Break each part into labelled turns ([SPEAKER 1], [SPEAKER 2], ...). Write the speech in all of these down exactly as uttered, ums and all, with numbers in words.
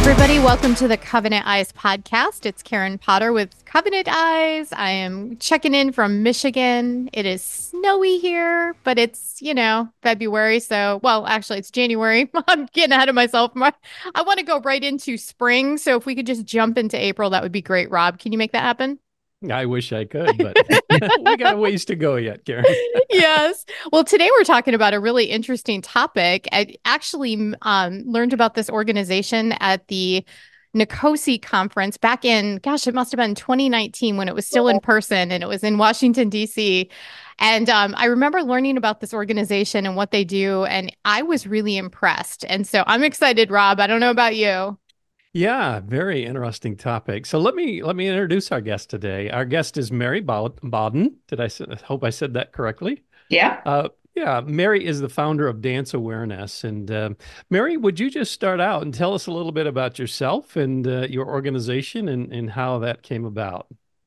[SPEAKER 1] everybody. Welcome to the Covenant Eyes podcast. It's Karen Potter with Covenant Eyes. I am checking in from Michigan. It is snowy here, but it's, you know, February. So, well, actually, it's January. I'm getting ahead of myself. My, I want to go right into spring. So, if we could just jump into April, that would be great. Rob, can you make that happen?
[SPEAKER 2] I wish I could, but we got a ways to go yet, Karen.
[SPEAKER 1] Yes. Well, today we're talking about a really interesting topic. I actually um, learned about this organization at the Nicosi conference back in, gosh, it must have been twenty nineteen when it was still in person and it was in Washington, D C. And um, I remember learning about this organization and what they do, and I was really impressed. And so I'm excited, Rob. I don't know about you.
[SPEAKER 2] Yeah, very interesting topic. So let me let me introduce our guest today. Our guest is Mary Bow- Bowden. Did I s- hope I said that correctly?
[SPEAKER 3] Yeah.
[SPEAKER 2] Uh, yeah, Mary is the founder of Dance Awareness. And uh, Mary, would you just start out and tell us a little bit about yourself and uh, your organization and, and how that came about?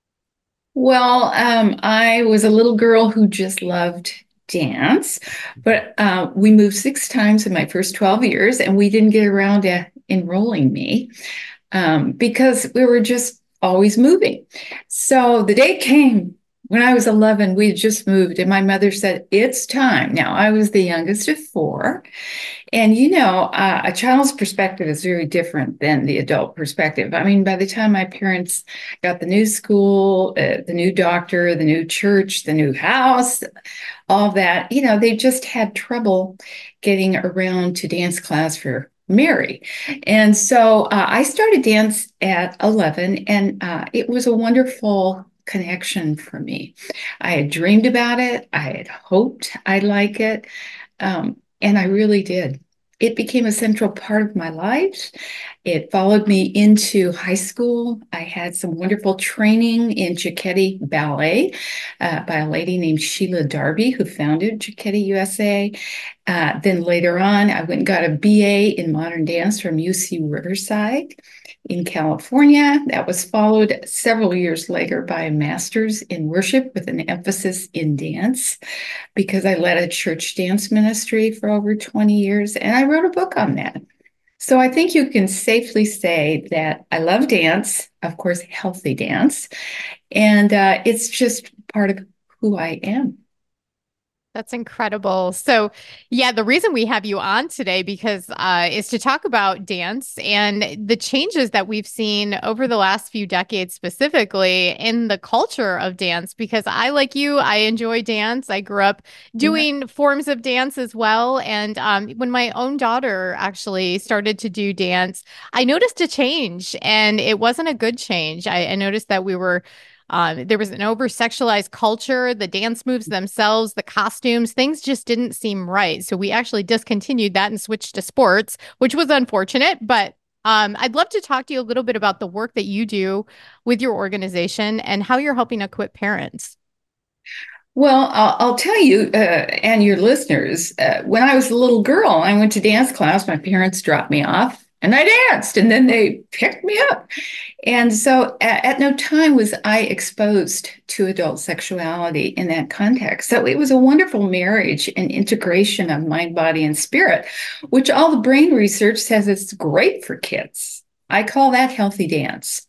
[SPEAKER 3] Well, um, I was a little girl who just loved dance, but uh, we moved six times in my first twelve years, and we didn't get around to enrolling me um, because we were just always moving. So the day came when I was eleven, we had just moved, and my mother said, "It's time." Now, I was the youngest of four. And you know, uh, a child's perspective is very different than the adult perspective. I mean, by the time my parents got the new school, uh, the new doctor, the new church, the new house, all that, you know, they just had trouble getting around to dance class for Mary. And so uh, I started dance at eleven, and uh, it was a wonderful connection for me. I had dreamed about it, I had hoped I'd like it. Um, and I really did. It became a central part of my life. It followed me into high school. I had some wonderful training in Cicchetti Ballet uh, by a lady named Sheila Darby, who founded Cicchetti U S A. Uh, then later on, I went and got a B A in modern dance from U C Riverside in California. That was followed several years later by a master's in worship with an emphasis in dance because I led a church dance ministry for over twenty years, and I wrote a book on that. So I think you can safely say that I love dance, of course, healthy dance, and uh, it's just part of who I am.
[SPEAKER 1] That's incredible. So, yeah, the reason we have you on today because uh, is to talk about dance and the changes that we've seen over the last few decades, specifically in the culture of dance. Because I, like you, I enjoy dance. I grew up
[SPEAKER 3] Yeah.
[SPEAKER 1] doing forms of dance as well. And um, when my own daughter actually started to do dance, I noticed a change, and it wasn't a good change. I, I noticed that we were um, there was an over sexualized culture, the dance moves themselves, the costumes, things just didn't seem right. So we actually discontinued that and switched to sports, which was unfortunate. But um, I'd love to talk to you a little bit about the work that you do with your organization and how you're helping equip parents.
[SPEAKER 3] Well, I'll, I'll tell you uh, and your listeners, uh, when I was a little girl, I went to dance class. My parents dropped me off and I danced, and then they picked me up. And so at, at no time was I exposed to adult sexuality in that context. So it was a wonderful marriage and integration of mind, body, and spirit, which all the brain research says is great for kids. I call that healthy dance.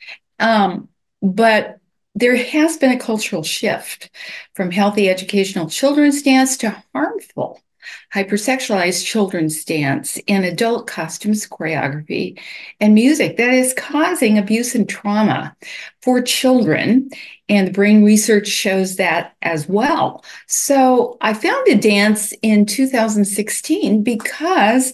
[SPEAKER 3] Um, but there has been a cultural shift from healthy educational children's dance to harmful hypersexualized children's dance in adult costumes, choreography, and music that is causing abuse and trauma for children. And the brain research shows that as well. So I founded dance in two thousand sixteen because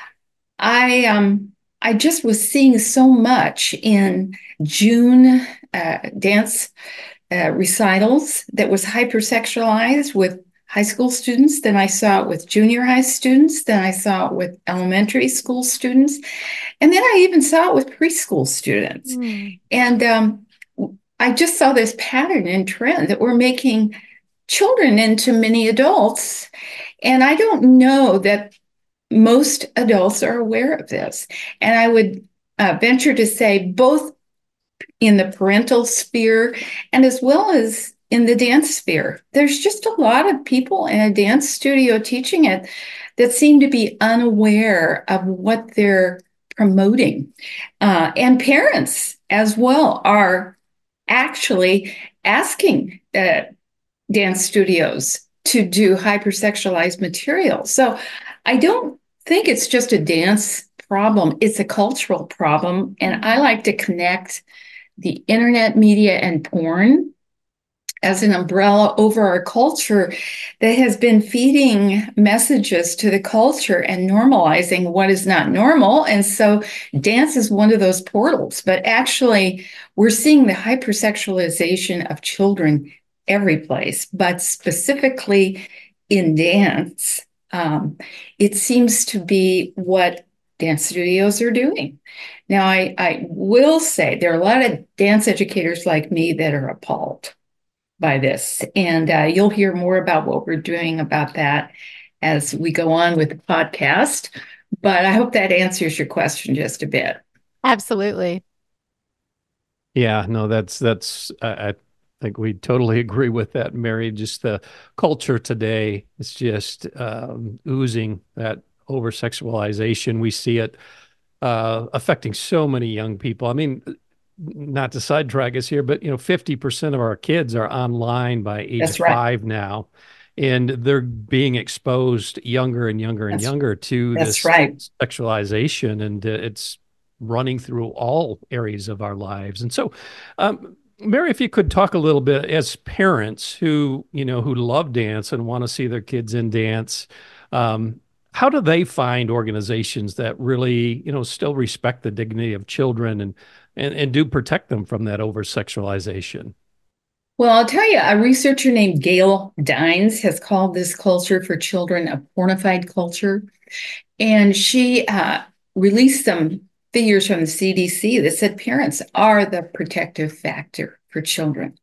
[SPEAKER 3] I um I just was seeing so much in June uh, dance uh, recitals that was hypersexualized with high school students. Then I saw it with junior high students. Then I saw it with elementary school students. And then I even saw it with preschool students.
[SPEAKER 1] Mm.
[SPEAKER 3] And um, I just saw this pattern and trend that we're making children into mini adults. And I don't know that most adults are aware of this. And I would uh, venture to say, both in the parental sphere and as well as in the dance sphere, there's just a lot of people in a dance studio teaching it that seem to be unaware of what they're promoting. Uh, and parents as well are actually asking uh, dance studios to do hypersexualized material. So I don't think it's just a dance problem, it's a cultural problem. And I like to connect the internet media and porn as an umbrella over our culture that has been feeding messages to the culture and normalizing what is not normal. And so dance is one of those portals. But actually, we're seeing the hypersexualization of children every place, but specifically in dance. Um, it seems to be what dance studios are doing. Now, I, I will say there are a lot of dance educators like me that are appalled by this. And uh, you'll hear more about what we're doing about that as we go on with the podcast. But I hope that answers your question just a bit.
[SPEAKER 1] Absolutely.
[SPEAKER 2] Yeah, no, that's that's I, I think we totally agree with that, Mary. Just the culture today is just um, oozing that over sexualization. We see it uh, affecting so many young people. I mean, not to sidetrack us here, but you know, fifty percent of our kids are online by age
[SPEAKER 3] That's right.
[SPEAKER 2] five now, and they're being exposed younger and younger and
[SPEAKER 3] That's,
[SPEAKER 2] younger to
[SPEAKER 3] that's
[SPEAKER 2] this
[SPEAKER 3] right.
[SPEAKER 2] sexualization, and uh, it's running through all areas of our lives. And so, um, Mary, if you could talk a little bit as parents who, you know, who love dance and want to see their kids in dance, um, how do they find organizations that really, you know, still respect the dignity of children and and, and do protect them from that over sexualization?
[SPEAKER 3] Well, I'll tell you, a researcher named Gail Dines has called this culture for children a pornified culture. And she uh, released some figures from the C D C that said parents are the protective factor for children.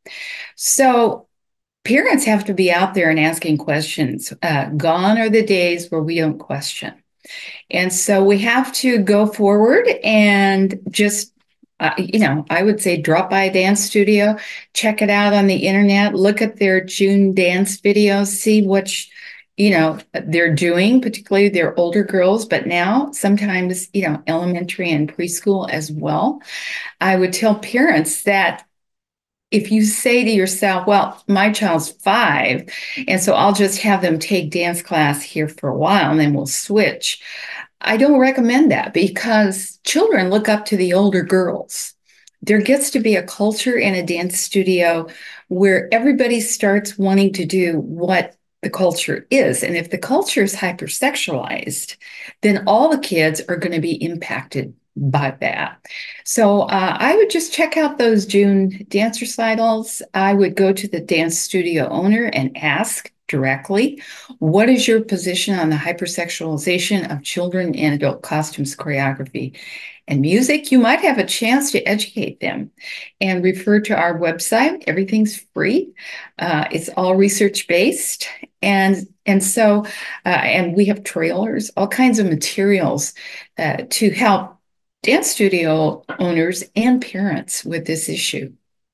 [SPEAKER 3] So parents have to be out there and asking questions. Uh, gone are the days where we don't question. And so we have to go forward and just, uh, you know, I would say drop by a dance studio, check it out on the internet, look at their June dance videos, see what, you know, they're doing, particularly their older girls, but now sometimes, you know, elementary and preschool as well. I would tell parents that if you say to yourself, well, my child's five, and so I'll just have them take dance class here for a while and then we'll switch. I don't recommend that because children look up to the older girls. There gets to be a culture in a dance studio where everybody starts wanting to do what the culture is. And if the culture is hypersexualized, then all the kids are going to be impacted by that. So uh, I would just check out those June dance recitals. I would go to the dance studio owner and ask directly, what is your position on the hypersexualization of children in adult costumes, choreography, and music? You might have a chance to educate them and refer to our website. Everything's free. Uh, it's all research-based. And, and so, uh, and we have trailers, all kinds of materials uh, to help dance studio owners and parents with this issue.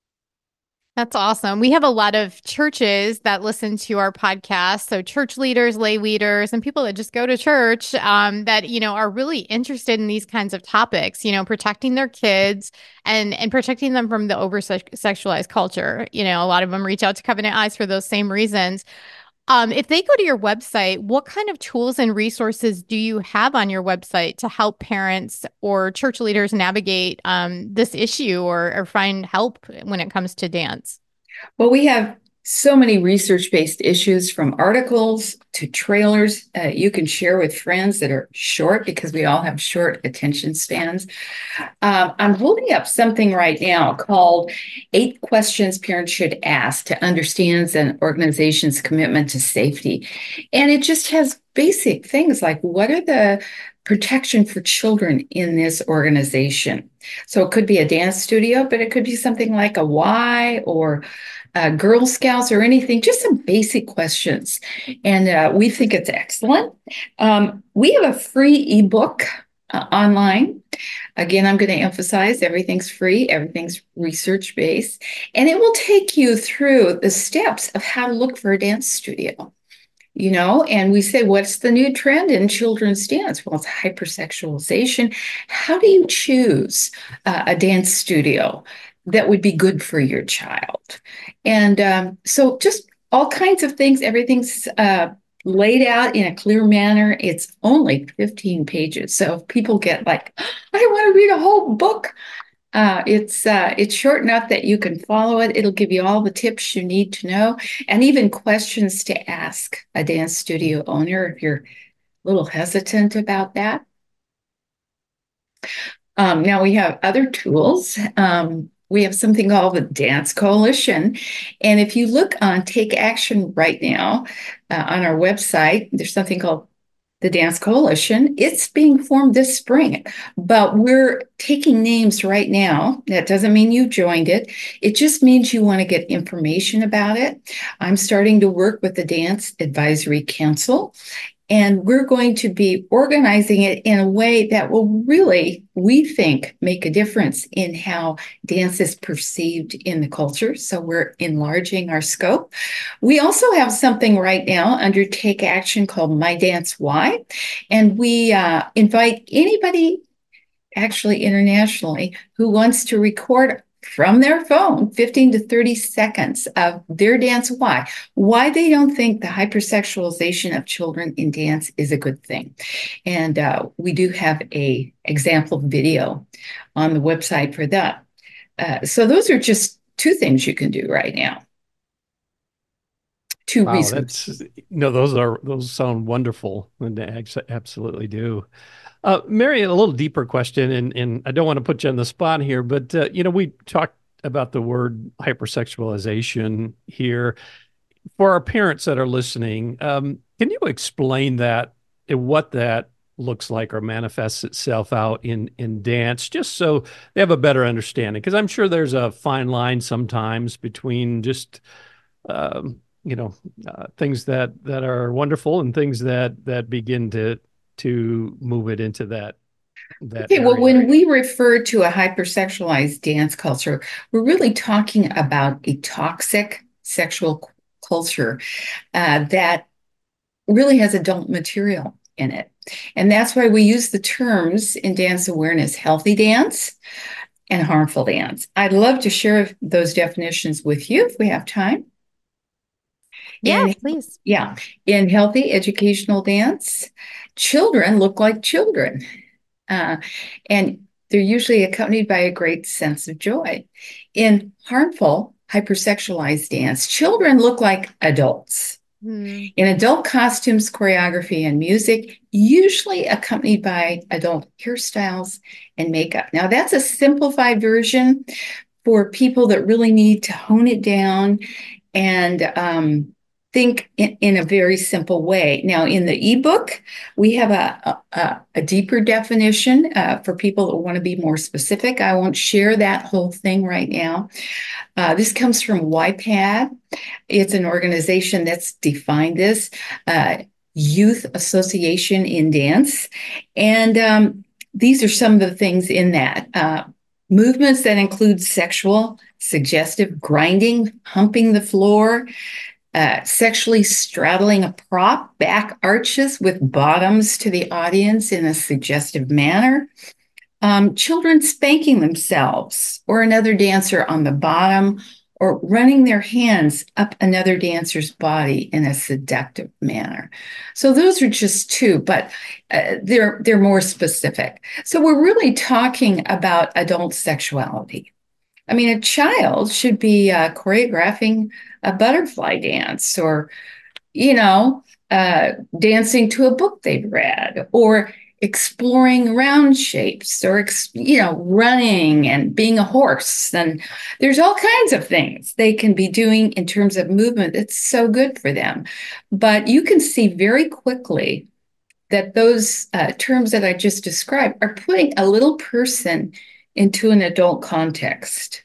[SPEAKER 1] That's awesome. We have a lot of churches that listen to our podcast. So church leaders, lay leaders, and people that just go to church um, that, you know, are really interested in these kinds of topics, you know, protecting their kids and, and protecting them from the over sexualized culture. You know, a lot of them reach out to Covenant Eyes for those same reasons. Um, if they go to your website, what kind of tools and resources do you have on your website to help parents or church leaders navigate um, this issue or, or find help when it comes to dance?
[SPEAKER 3] Well, we have so many research-based issues from articles to trailers uh, you can share with friends that are short because we all have short attention spans. Um, I'm holding up something right now called Eight Questions Parents Should Ask to Understand an Organization's Commitment to Safety. And it just has basic things like what are the protection for children in this organization? So it could be a dance studio, but it could be something like a Y or uh, Girl Scouts or anything, just some basic questions. And uh, we think it's excellent. Um, we have a free ebook uh, online. Again, I'm going to emphasize everything's free, everything's research-based, and it will take you through the steps of how to look for a dance studio. you know, and we say, what's the new trend in children's dance? Well, it's hypersexualization. How do you choose uh, a dance studio that would be good for your child? And um, so just all kinds of things, everything's uh, laid out in a clear manner. It's only fifteen pages. So if people get like, I want to read a whole book. Uh, it's uh, it's short enough that you can follow it. It'll give you all the tips you need to know, and even questions to ask a dance studio owner if you're a little hesitant about that. Um, now we have other tools. Um, we have something called the Dance Coalition, and if you look on Take Action right now uh, on our website, there's something called the Dance Coalition. It's being formed this spring, but we're taking names right now. That doesn't mean you joined it. It just means you want to get information about it. I'm starting to work with the Dance Advisory Council, and we're going to be organizing it in a way that will really, we think, make a difference in how dance is perceived in the culture. So we're enlarging our scope. We also have something right now under Take Action called My Dance Why. And we uh, invite anybody, actually internationally, who wants to record from their phone fifteen to thirty seconds of their dance why why they don't think the hypersexualization of children in dance is a good thing. And uh, we do have a example video on the website for that. Uh, so those are just two things you can do right now. Two
[SPEAKER 2] Wow,
[SPEAKER 3] resources.
[SPEAKER 2] that's no, those are those sound wonderful, and they abs- absolutely do. Uh, Mary, a little deeper question, and and I don't want to put you on the spot here, but uh, you know, we talked about the word hypersexualization here. For our parents that are listening, um, can you explain that and what that looks like or manifests itself out in in dance, just so they have a better understanding? Because I'm sure there's a fine line sometimes between just um, you know uh, things that that are wonderful and things that that begin to to move it into that that
[SPEAKER 3] Okay, well,
[SPEAKER 2] area.
[SPEAKER 3] when we refer to a hypersexualized dance culture, we're really talking about a toxic sexual culture uh, that really has adult material in it. And that's why we use the terms in dance awareness healthy dance and harmful dance. I'd love to share those definitions with you if we have time.
[SPEAKER 1] Yeah,
[SPEAKER 3] In
[SPEAKER 1] please.
[SPEAKER 3] yeah, in healthy educational dance, children look like children. Uh, and they're usually accompanied by a great sense of joy. In harmful, hypersexualized dance, children look like adults.
[SPEAKER 1] Hmm.
[SPEAKER 3] In adult costumes, choreography, and music, usually accompanied by adult hairstyles and makeup. Now, that's a simplified version for people that really need to hone it down and um, think in, in a very simple way. Now, in the ebook, we have a, a, a deeper definition uh, for people that want to be more specific. I won't share that whole thing right now. Uh, this comes from Y PAD. It's an organization that's defined this uh, Youth Association in Dance. And um, these are some of the things in that. Uh, movements that include sexual, suggestive grinding, humping the floor, uh, sexually straddling a prop, back arches with bottoms to the audience in a suggestive manner, um, children spanking themselves or another dancer on the bottom, or running their hands up another dancer's body in a seductive manner. So those are just two, but uh, they're they're more specific. So we're really talking about adult sexuality. I mean, a child should be uh, choreographing a butterfly dance, or you know, uh, dancing to a book they've read, or exploring round shapes, or you know, running and being a horse. And there's all kinds of things they can be doing in terms of movement. It's so good for them. But you can see very quickly that those uh, terms that I just described are putting a little person into an adult context.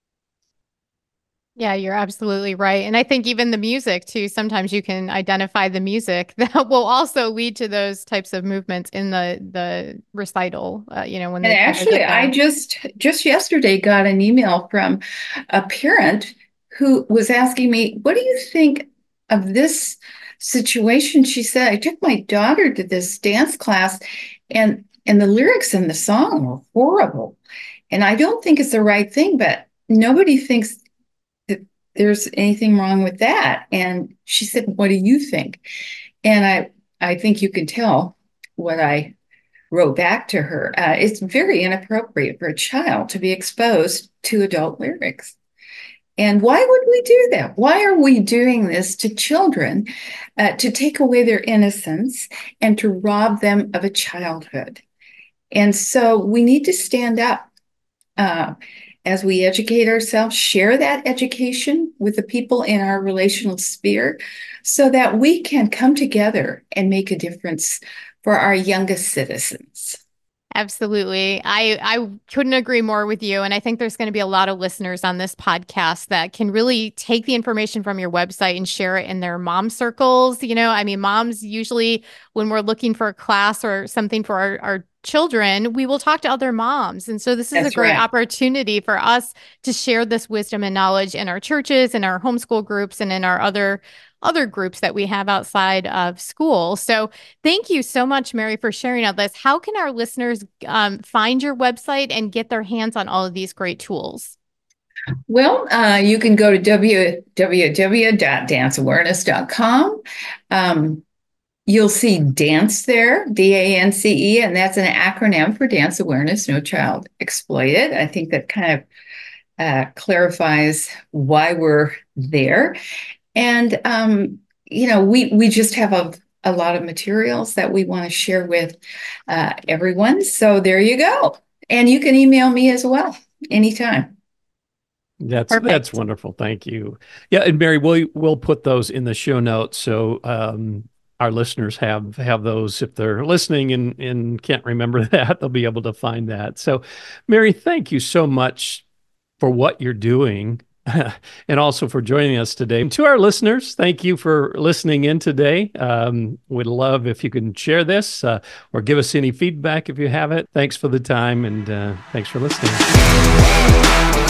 [SPEAKER 1] Yeah, you're absolutely right. And I think even the music too, sometimes you can identify the music that will also lead to those types of movements in the the recital, uh, you know, when
[SPEAKER 3] And
[SPEAKER 1] they kind of
[SPEAKER 3] actually,
[SPEAKER 1] get
[SPEAKER 3] I
[SPEAKER 1] there.
[SPEAKER 3] just just yesterday got an email from a parent who was asking me, "What do you think of this situation. She said, I took my daughter to this dance class and and the lyrics in the song were horrible. And I don't think it's the right thing, but nobody thinks that there's anything wrong with that. And she said, what do you think? And I I think you can tell what I wrote back to her. Uh, it's very inappropriate for a child to be exposed to adult lyrics. And why would we do that? Why are we doing this to children uh, to take away their innocence and to rob them of a childhood? And so we need to stand up uh, as we educate ourselves, share that education with the people in our relational sphere so that we can come together and make a difference for our youngest citizens.
[SPEAKER 1] Absolutely. I, I couldn't agree more with you. And I think there's going to be a lot of listeners on this podcast that can really take the information from your website and share it in their mom circles. You know, I mean, moms usually, when we're looking for a class or something for our, our children, we will talk to other moms. And so this is
[SPEAKER 3] That's
[SPEAKER 1] a great
[SPEAKER 3] right.
[SPEAKER 1] opportunity for us to share this wisdom and knowledge in our churches, in our homeschool groups, and in our other other groups that we have outside of school. So thank you so much, Mary, for sharing all this. How can our listeners um, find your website and get their hands on all of these great tools?
[SPEAKER 3] Well, uh, you can go to w w w dot dance awareness dot com. Um, you'll see DANCE there, D A N C E, and that's an acronym for Dance Awareness, No Child Exploited. I think that kind of uh, clarifies why we're there. And, um, you know, we, we just have a, a lot of materials that we want to share with uh, everyone. So there you go. And you can email me as well anytime.
[SPEAKER 2] That's
[SPEAKER 1] Perfect.
[SPEAKER 2] that's wonderful. Thank you. Yeah, and Mary, we'll we'll put those in the show notes so um, our listeners have have those if they're listening and and can't remember that, they'll be able to find that. So, Mary, thank you so much for what you're doing and also for joining us today. And to our listeners, thank you for listening in today. Um, we'd love if you can share this uh, or give us any feedback if you have it. Thanks for the time and uh, thanks for listening.